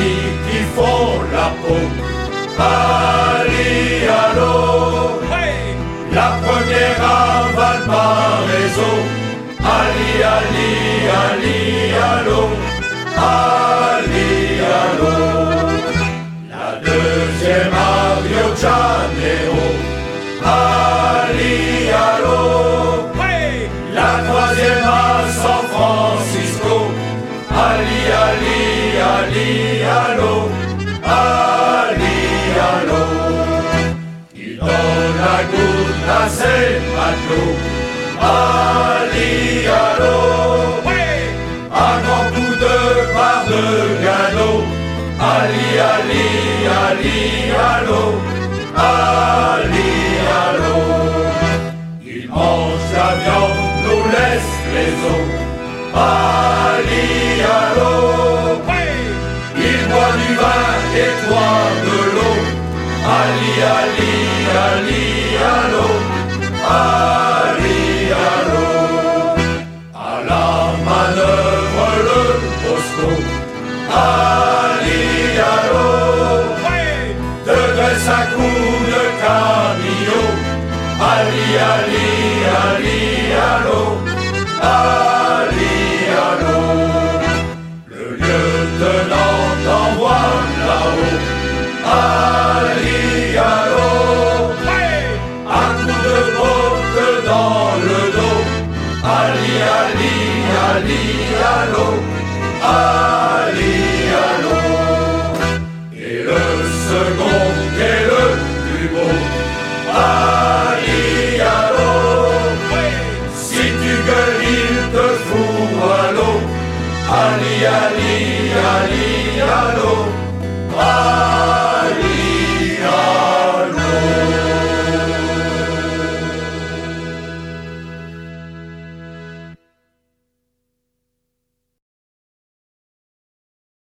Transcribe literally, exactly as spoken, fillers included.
amis qui font la peau. Ali, allô, hey. La première à Valparaiso. Ali, Ali, Ali, allô, Ali, allô. La deuxième à Rio de Janeiro. Ali, allô, hey. La troisième à San Francisco. Ali, Ali, Ali, allô, Ali, allô. Il donne la goutte à ses matelots. Ali, allô, hey. Un grand coup de barre de galop. Ali, Ali, Ali, allô, Ali, allô. Il mange la viande, nous laisse les os. Ali, allô, hey. Il boit du vin et toi de l'eau. Ali, Ali, Ali, allô, Ali, allô. À la manœuvre le Bosco. Ali, allô, hey. De graisse à coups de camillo. Ali, Ali, Ali, allô, Ali, allô. Le lieutenant t'envoie là-haut. Ali, allô, hey. Un coup de botte dans le dos. Ali, Ali, Ali, allô, Ali, allô. Et le second est le plus beau. Ali, allô, hey. Si tu gueules, il te fout à l'eau. Ali, Ali,